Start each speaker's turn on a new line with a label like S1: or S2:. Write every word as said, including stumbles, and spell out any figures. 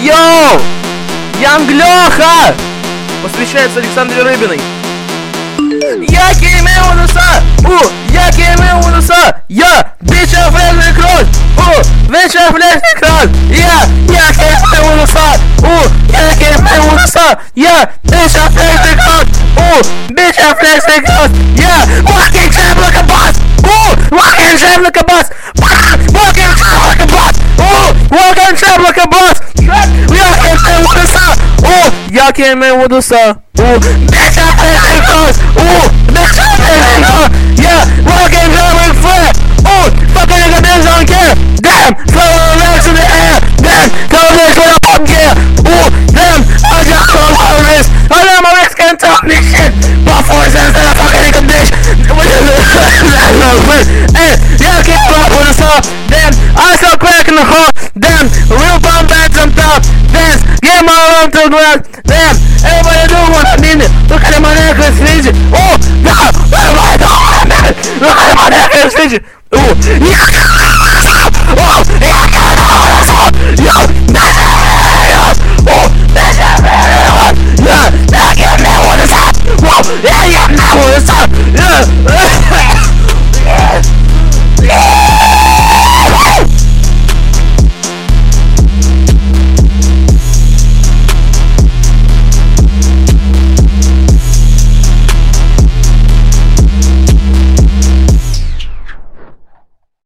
S1: Йоу! Янг Леха! Посвящается Александре Рыбиной. Я кемею носа! У! Я кемею носа! Я! Бича флешный крот! У! Бича флешный крот! Я! Я кемею носа! У! Я кемею носа! Я! Бича флешный крот! У! Бича флешный крот! Я! Walking jam like a boss! У! Walking jam like a boss! Walking jam like a boss! У! Walking jam like a boss! Я кемею носа! У! Я кемею носа! У! Бича флешный крот! У! Бича флешный крот! Я! Walking jam like flat! Oh, fucking nigga, bitch, don't care. Damn, throwing legs in the air. Damn, throwing legs with a fucking gear. Oh, damn, I just throw my wrist. I know my wrist can't talk me shit. My force is in a fucking nigga, bitch. Hey, yeah, keep up with us all. Damn, I saw crack in the heart. Damn, real bomb bags on top. Dance, get my arm to the ground. Damn, everybody do what I mean it. Look at my necklace, fidget. Oh, no, oh my God, man. Look at my necklace, fidget. Oh, yeah, oh, yeah, yeah, oh, yeah, yeah,